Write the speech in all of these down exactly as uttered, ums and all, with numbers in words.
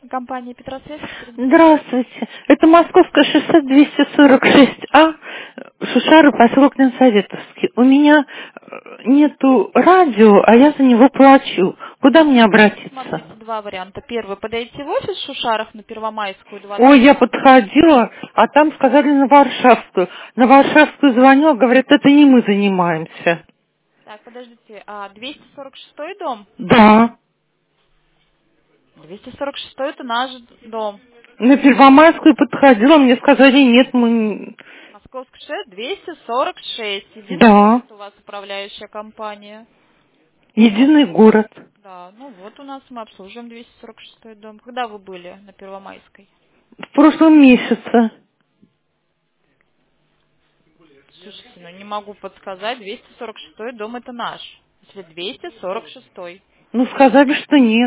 Компания Петросвязь. Здравствуйте. Это Московское шоссе двести сорок шесть А, Шушары, поселок Ленсоветовский. У меня э, нету радио, а я за него плачу. Куда мне обратиться? Смотрите, два варианта. Первый, подойти в офис в Шушарах на Первомайскую Ой, двадцать я два. подходила, а там сказали на Варшавскую. На Варшавскую звонила, говорят, это не мы занимаемся. Так, подождите, а двести сорок шестой дом? Да. двести сорок шестой это наш дом. На Первомайскую подходила, мне сказали, нет, мы... не- Московский шоссе двести сорок шесть. Единый Да. город у вас управляющая компания. Единый город. Да, ну вот у нас мы обслуживаем двести сорок шестой дом. Когда вы были на Первомайской? В прошлом месяце. Слушайте, ну не могу подсказать. двести сорок шестой дом это наш. Если двести сорок шестой. Ну, сказали, что нет.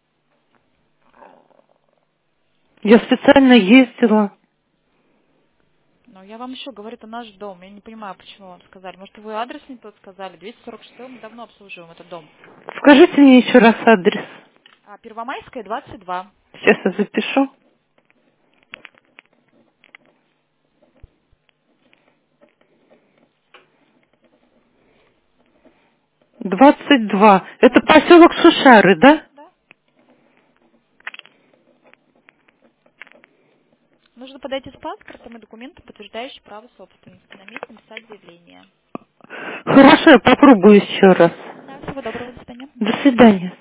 Я специально ездила. Но я вам еще говорю, это наш дом. Я не понимаю, почему вам сказали. Может, вы адрес не тот сказали? двести сорок шестой мы давно обслуживаем этот дом. Скажите мне еще раз адрес. А, Первомайская, двадцать два. Сейчас я запишу. двадцать два. Это поселок Шушары, да? Да. Нужно подойти с паспортом и документом, подтверждающим право собственности. На месте написать заявление. Хорошо, я попробую еще раз. Да, всего доброго, до свидания. До свидания.